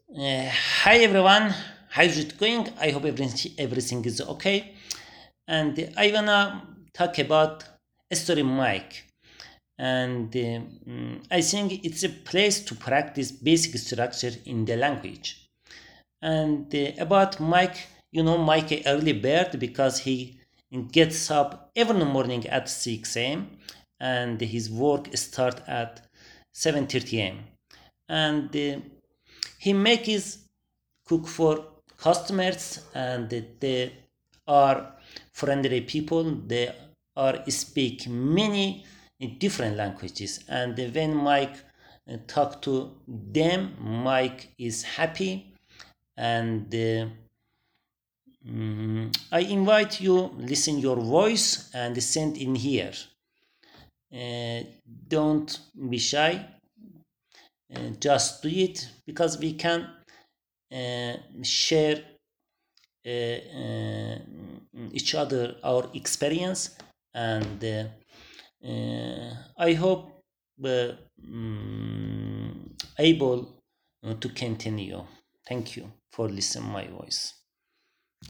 Hi everyone, how's it going? I hope everything is okay. And I wanna talk about Story Mike. And I think it's a place to practice basic structure in the language. And about Mike, Mike a early bird because he gets up every morning at 6 a.m. and his work start at 7:30 a.m. And he makes cook for customers and they are friendly people. They are speak many different languages, and when Mike talk to them, Mike is happy. And I invite you listen your voice and send in here. uh, don't be shy. Just do it because we can share each other our experience. And I hope able to continue. Thank you for listening my voice.